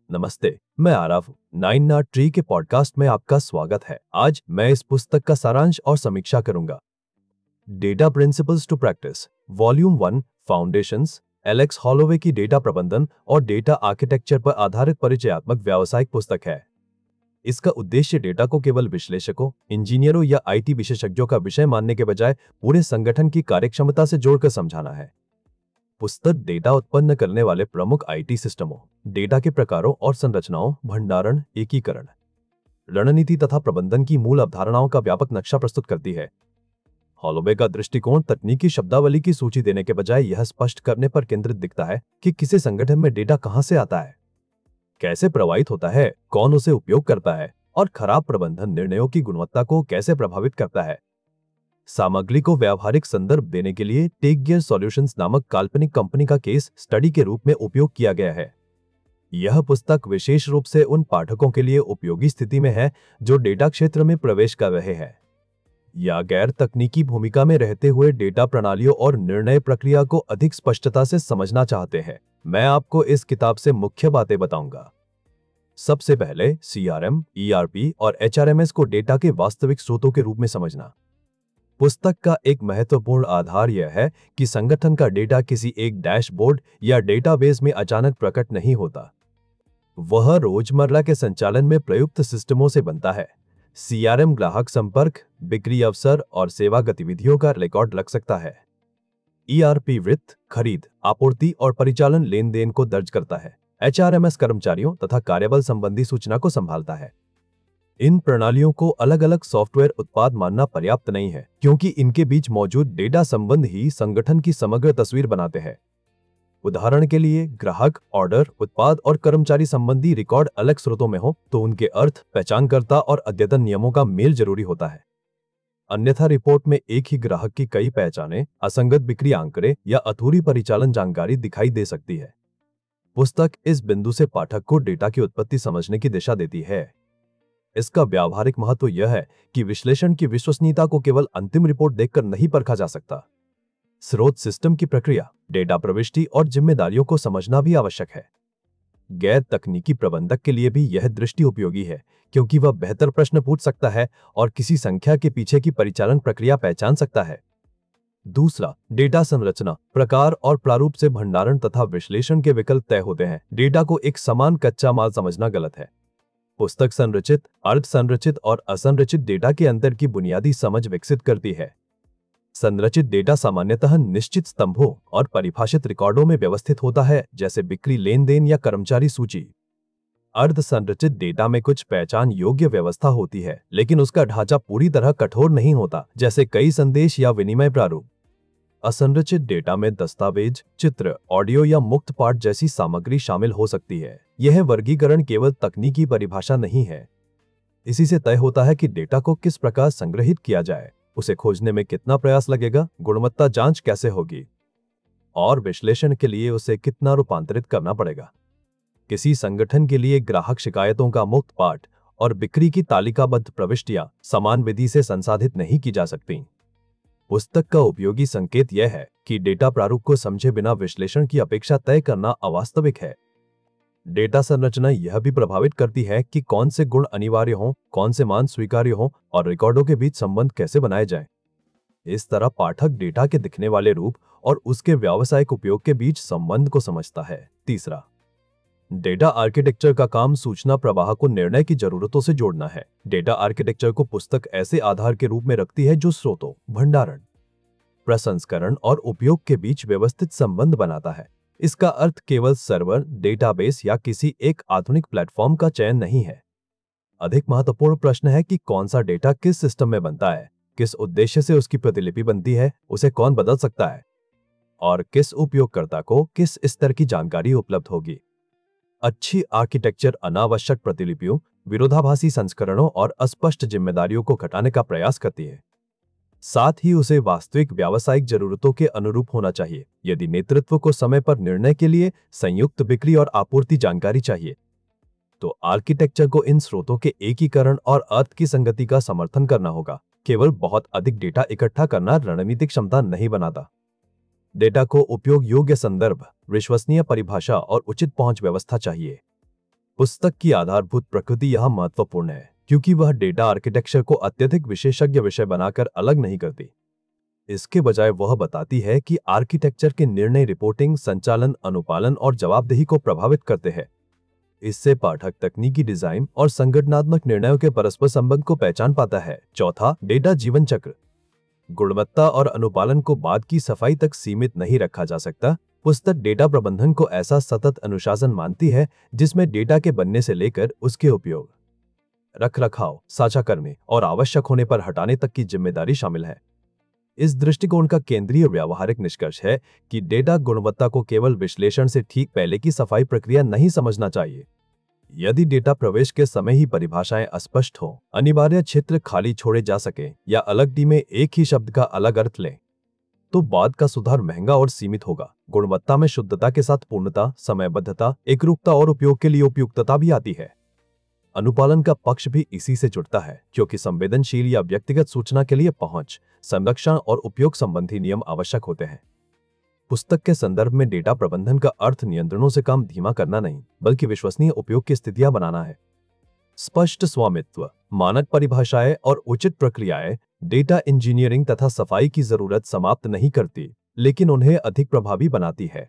नमस्ते, मैं आरव हूँ। 9 ट्री के पॉडकास्ट में आपका स्वागत है। आज मैं इस पुस्तक का सारांश और समीक्षा करूंगा। Data principles to practice, volume 1, foundations, Alex Holloway की डेटा प्रबंधन और डेटा आर्किटेक्चर पर आधारित परिचयात्मक व्यावसायिक पुस्तक है। इसका उद्देश्य डेटा को केवल विश्लेषकों, इंजीनियरों या आईटी विशेषज्ञों का विषय मानने के बजाय पूरे संगठन की कार्यक्षमता से जोड़कर समझाना है। पुस्तक डेटा उत्पन्न करने वाले प्रमुख आईटी सिस्टमों, डेटा के प्रकारों और संरचनाओं, भंडारण, एकीकरण, रणनीति तथा प्रबंधन की मूल अवधारणाओं का व्यापक नक्शा प्रस्तुत करती है। हॉलोवे का दृष्टिकोण तकनीकी शब्दावली की सूची देने के बजाय यह स्पष्ट करने पर केंद्रित दिखता है कि किसी संगठन में डेटा कहां से आता है, कैसे प्रवाहित होता है, कौन उसे उपयोग करता है और खराब प्रबंधन निर्णयों की गुणवत्ता को कैसे प्रभावित करता है। सामग्री को व्यावहारिक संदर्भ देने के लिए टेक गियर सॉल्यूशंस नामक काल्पनिक कंपनी का केस स्टडी के रूप में उपयोग किया गया है। यह पुस्तक विशेष रूप से उन पाठकों के लिए उपयोगी स्थिति में है जो डेटा क्षेत्र में प्रवेश कर रहे हैं या गैर तकनीकी भूमिका में रहते हुए डेटा प्रणालियों और निर्णय प्रक्रिया को अधिक स्पष्टता से समझना चाहते हैं। मैं आपको इस किताब से मुख्य बातें बताऊंगा। सबसे पहले CRM, ERP और HRMS को डेटा के वास्तविक स्रोतों के रूप में समझना। पुस्तक का एक महत्वपूर्ण आधार यह है कि संगठन का डेटा किसी एक डैशबोर्ड या डेटाबेस में अचानक प्रकट नहीं होता। वह रोजमर्रा के संचालन में प्रयुक्त सिस्टमों से बनता है। CRM ग्राहक संपर्क, बिक्री अवसर और सेवा गतिविधियों का रिकॉर्ड रख सकता है। ERP वित्त, खरीद, आपूर्ति और परिचालन लेन देन को दर्ज करता है। HRMS कर्मचारियों तथा कार्यबल संबंधी सूचना को संभालता है। इन प्रणालियों को अलग अलग सॉफ्टवेयर उत्पाद मानना पर्याप्त नहीं है, क्योंकि इनके बीच मौजूद डेटा संबंध ही संगठन की समग्र तस्वीर बनाते हैं। उदाहरण के लिए, ग्राहक, ऑर्डर, उत्पाद और कर्मचारी संबंधी रिकॉर्ड अलग स्रोतों में हो तो उनके अर्थ, पहचानकर्ता और अद्यतन नियमों का मेल जरूरी होता है। अन्यथा रिपोर्ट में एक ही ग्राहक की कई पहचानें, असंगत बिक्री आंकड़े या अधूरी परिचालन जानकारी दिखाई दे सकती है। पुस्तक इस बिंदु से पाठक को डेटा की उत्पत्ति समझने की दिशा देती है। इसका व्यावहारिक महत्व यह है कि विश्लेषण की विश्वसनीयता को केवल अंतिम रिपोर्ट देखकर नहीं परखा जा सकता। स्रोत सिस्टम की प्रक्रिया, डेटा प्रविष्टि और जिम्मेदारियों को समझना भी आवश्यक है। गैर तकनीकी प्रबंधक के लिए भी यह दृष्टि उपयोगी है, क्योंकि वह बेहतर प्रश्न पूछ सकता है और किसी संख्या के पीछे की परिचालन प्रक्रिया पहचान सकता है। दूसरा, डेटा संरचना, प्रकार और प्रारूप से भंडारण तथा विश्लेषण के विकल्प तय होते हैं। डेटा को एक समान कच्चा माल समझना गलत है। पुस्तक संरचित, अर्ध संरचित और असंरचित डेटा के अंतर की बुनियादी समझ विकसित करती है। संरचित डेटा सामान्यतः निश्चित स्तंभों और परिभाषित रिकॉर्डों में व्यवस्थित होता है, जैसे बिक्री, लेन देन या कर्मचारी सूची। अर्ध संरचित डेटा में कुछ पहचान योग्य व्यवस्था होती है, लेकिन उसका ढांचा पूरी तरह कठोर नहीं होता, जैसे कई संदेश या विनिमय प्रारूप। असंरचित डेटा में दस्तावेज, चित्र, ऑडियो या मुक्त पाठ जैसी सामग्री शामिल हो सकती है। यह वर्गीकरण केवल तकनीकी परिभाषा नहीं है। इसी से तय होता है कि डेटा को किस प्रकार संग्रहित किया जाए, उसे खोजने में कितना प्रयास लगेगा, गुणवत्ता जांच कैसे होगी और विश्लेषण के लिए उसे कितना रूपांतरित करना पड़ेगा। किसी संगठन के लिए ग्राहक शिकायतों का मुक्त पाठ और बिक्री की तालिकाबद्ध प्रविष्टियां समान विधि से संसाधित नहीं की जा सकती। पुस्तक का उपयोगी संकेत यह है कि डेटा प्रारूप को समझे बिना विश्लेषण की अपेक्षा तय करना अवास्तविक है। डेटा संरचना यह भी प्रभावित करती है कि कौन से गुण अनिवार्य हों, कौन से मान स्वीकार्य हों और रिकॉर्डों के बीच संबंध कैसे बनाए जाएं। इस तरह पाठक डेटा के दिखने वाले रूप और उसके व्यावसायिक उपयोग के बीच संबंध को समझता है। तीसरा, डेटा आर्किटेक्चर का काम सूचना प्रवाह को निर्णय की जरूरतों से जोड़ना है। डेटा आर्किटेक्चर को पुस्तक ऐसे आधार के रूप में रखती है जो स्रोतों, भंडारण, प्रसंस्करण और उपयोग के बीच व्यवस्थित संबंध बनाता है। इसका अर्थ केवल सर्वर, डेटाबेस या किसी एक आधुनिक प्लेटफॉर्म का चयन नहीं है। अधिक महत्वपूर्ण प्रश्न है कि कौन सा डेटा किस सिस्टम में बनता है, किस उद्देश्य से उसकी प्रतिलिपि बनती है, उसे कौन बदल सकता है और किस उपयोगकर्ता को किस स्तर की जानकारी उपलब्ध होगी। अच्छी आर्किटेक्चर अनावश्यक प्रतिलिपियों, विरोधाभासी संस्करणों और अस्पष्ट जिम्मेदारियों को घटाने का प्रयास करती है। साथ ही उसे वास्तविक व्यावसायिक जरूरतों के अनुरूप होना चाहिए। यदि नेतृत्व को समय पर निर्णय के लिए संयुक्त बिक्री और आपूर्ति जानकारी चाहिए, तो आर्किटेक्चर को इन स्रोतों के एकीकरण और अर्थ की संगति का समर्थन करना होगा। केवल बहुत अधिक डेटा इकट्ठा करना रणनीतिक क्षमता नहीं बनाता। डेटा को उपयोग योग्य संदर्भ, विश्वसनीय परिभाषा और उचित पहुंच व्यवस्था चाहिए। पुस्तक की आधारभूत प्रकृति यहाँ महत्वपूर्ण है क्योंकि वह डेटा आर्किटेक्चर को अत्यधिक विशेषज्ञ विषय बनाकर अलग नहीं करती। इसके बजाय वह बताती है कि आर्किटेक्चर के निर्णय रिपोर्टिंग, संचालन, अनुपालन और जवाबदेही को प्रभावित करते हैं। इससे पाठक तकनीकी डिजाइन और संगठनात्मक निर्णयों के परस्पर संबंध को पहचान पाता है। चौथा, डेटा जीवन चक्र। गुणवत्ता और अनुपालन को बाद की सफाई तक सीमित नहीं रखा जा सकता। पुस्तक डेटा प्रबंधन को ऐसा सतत अनुशासन मानती है जिसमें डेटा के बनने से लेकर उसके उपयोग, रखरखाव, साझा करने और आवश्यक होने पर हटाने तक की जिम्मेदारी शामिल है। इस दृष्टिकोण का केंद्रीय व्यावहारिक निष्कर्ष है कि डेटा गुणवत्ता को केवल विश्लेषण से ठीक पहले की सफाई प्रक्रिया नहीं समझना चाहिए। यदि डेटा प्रवेश के समय ही परिभाषाएं अस्पष्ट हों, अनिवार्य क्षेत्र खाली छोड़े जा सके या अलग टीमें एक ही शब्द का अलग अर्थ लें, तो बाद का सुधार महंगा और सीमित होगा। गुणवत्ता में शुद्धता के साथ पूर्णता, समयबद्धता, एकरूपता और उपयोग के लिए उपयुक्तता भी आती है। अनुपालन का पक्ष भी इसी से जुड़ता है क्योंकि संवेदनशील या व्यक्तिगत सूचना के लिए पहुंच, संरक्षण और उपयोग संबंधी नियम आवश्यक होते हैं। पुस्तक के संदर्भ में डेटा प्रबंधन का अर्थ नियंत्रणों से काम धीमा करना नहीं, बल्कि विश्वसनीय उपयोग की स्थितियां बनाना है। स्पष्ट स्वामित्व, मानक परिभाषाएं और उचित प्रक्रियाएं डेटा इंजीनियरिंग तथा सफाई की जरूरत समाप्त नहीं करती, लेकिन उन्हें अधिक प्रभावी बनाती है।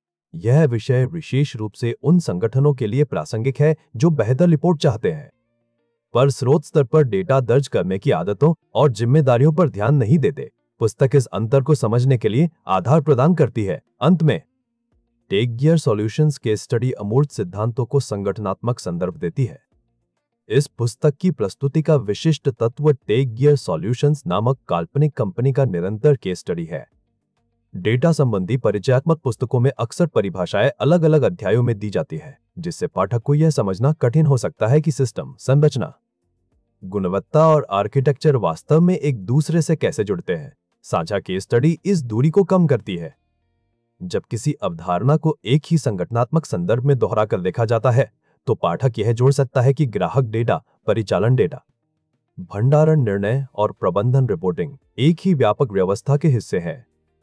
यह विषय विशेष रूप से उन संगठनों के लिए प्रासंगिक है जो बेहतर रिपोर्ट चाहते हैं पर स्रोत स्तर पर डेटा दर्ज करने की आदतों और जिम्मेदारियों पर ध्यान नहीं देते। पुस्तक इस अंतर को समझने के लिए आधार प्रदान करती है। अंत में, tech gear solutions case study अमूर्त सिद्धांतों को संगठनात्मक संदर्भ देती है। इस पुस्तक की प्रस्तुति का विशिष्ट तत्व टेक गियर सॉल्यूशंस नामक काल्पनिक कंपनी का निरंतर केस स्टडी है। डेटा संबंधी परिचयात्मक पुस्तकों में अक्सर परिभाषाएं अलग अलग अध्यायों में दी जाती है, जिससे पाठक को यह समझना कठिन हो सकता है कि सिस्टम, संरचना, गुणवत्ता और आर्किटेक्चर वास्तव में एक दूसरे से कैसे जुड़ते हैं। साझा केस स्टडी इस दूरी को कम करती है। जब किसी अवधारणा को एक ही संगठनात्मक संदर्भ में दोहराकर देखा जाता है, तो पाठक यह जोड़ सकता है कि ग्राहक डेटा, परिचालन डेटा, भंडारण निर्णय और प्रबंधन रिपोर्टिंग एक ही व्यापक व्यवस्था के हिस्से हैं।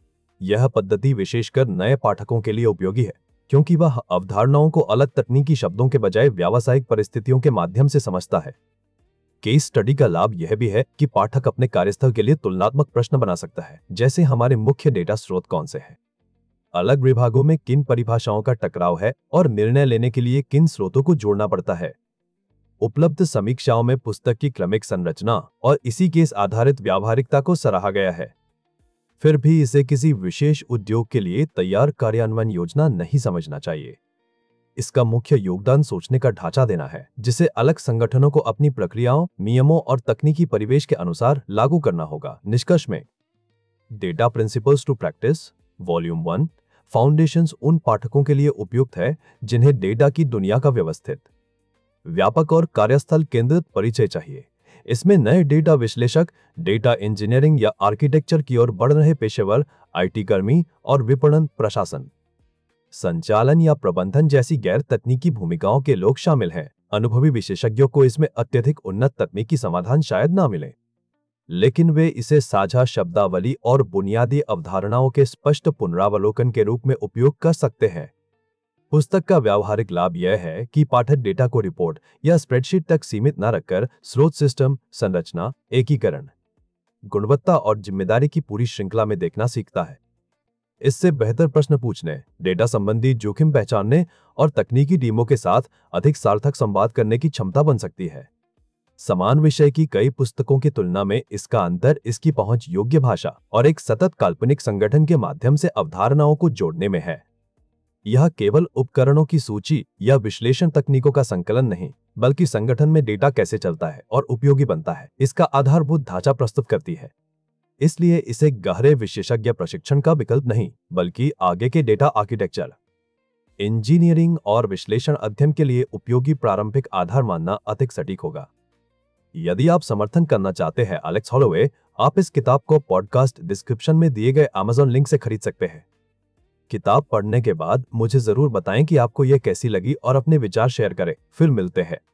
यह पद्धति विशेषकर नए पाठकों के लिए उपयोगी है क्योंकि वह अवधारणाओं को अलग तकनीकी शब्दों के बजाय व्यावसायिक परिस्थितियों के माध्यम से समझता है। केस स्टडी का लाभ यह भी है कि पाठक अपने कार्यस्थल के लिए तुलनात्मक प्रश्न बना सकता है, जैसे हमारे मुख्य डेटा स्रोत कौन से हैं, अलग विभागों में किन परिभाषाओं का टकराव है और निर्णय लेने के लिए किन स्रोतों को जोड़ना पड़ता है। उपलब्ध समीक्षाओं में पुस्तक की क्रमिक संरचना और इसी केस आधारित व्यावहारिकता को सराहा गया है। फिर भी इसे किसी विशेष उद्योग के लिए तैयार कार्यान्वयन योजना नहीं समझना चाहिए। इसका मुख्य योगदान सोचने का ढांचा देना है, जिसे अलग संगठनों को अपनी प्रक्रियाओं, नियमों और तकनीकी परिवेश के अनुसार लागू करना होगा। निष्कर्ष में, data principles to practice volume 1 foundations उन पाठकों के लिए उपयुक्त है जिन्हें डेटा की दुनिया का व्यवस्थित, व्यापक और कार्यस्थल केंद्रित परिचय चाहिए। इसमें नए डेटा विश्लेषक, डेटा इंजीनियरिंग या आर्किटेक्चर की ओर बढ़ रहे पेशेवर, आईटी कर्मी और विपणन, प्रशासन, संचालन या प्रबंधन जैसी गैर तकनीकी भूमिकाओं के लोग शामिल हैं। अनुभवी विशेषज्ञों को इसमें अत्यधिक उन्नत तकनीकी समाधान शायद ना मिले, लेकिन वे इसे साझा शब्दावली और बुनियादी अवधारणाओं के स्पष्ट पुनरावलोकन के रूप में उपयोग कर सकते हैं। पुस्तक का व्यावहारिक लाभ यह है कि पाठक डेटा को रिपोर्ट या स्प्रेडशीट तक सीमित न रखकर स्रोत, सिस्टम, संरचना, एकीकरण, गुणवत्ता और जिम्मेदारी की पूरी श्रृंखला में देखना सीखता है। इससे बेहतर प्रश्न पूछने, डेटा संबंधी जोखिम पहचानने और तकनीकी टीमों के साथ अधिक सार्थक संवाद करने की क्षमता बन सकती है। समान विषय की कई पुस्तकों की तुलना में इसका अंतर इसकी पहुंच योग्य भाषा और एक सतत काल्पनिक संगठन के माध्यम से अवधारणाओं को जोड़ने में है। यह केवल उपकरणों की सूची या विश्लेषण तकनीकों का संकलन नहीं, बल्कि संगठन में डेटा कैसे चलता है और उपयोगी बनता है, इसका आधारभूत ढांचा प्रस्तुत करती है। इसलिए इसे गहरे विशेषज्ञ प्रशिक्षण का विकल्प नहीं, बल्कि आगे के डेटा आर्किटेक्चर, इंजीनियरिंग और विश्लेषण अध्ययन के लिए उपयोगी प्रारंभिक आधार मानना अधिक सटीक होगा। यदि आप समर्थन करना चाहते हैं एलेक्स हॉलोवे, आप इस किताब को पॉडकास्ट डिस्क्रिप्शन में दिए गए Amazon लिंक से खरीद सकते हैं। किताब पढ़ने के बाद मुझे जरूर बताएं कि आपको यह कैसी लगी और अपने विचार शेयर करें। फिर मिलते हैं।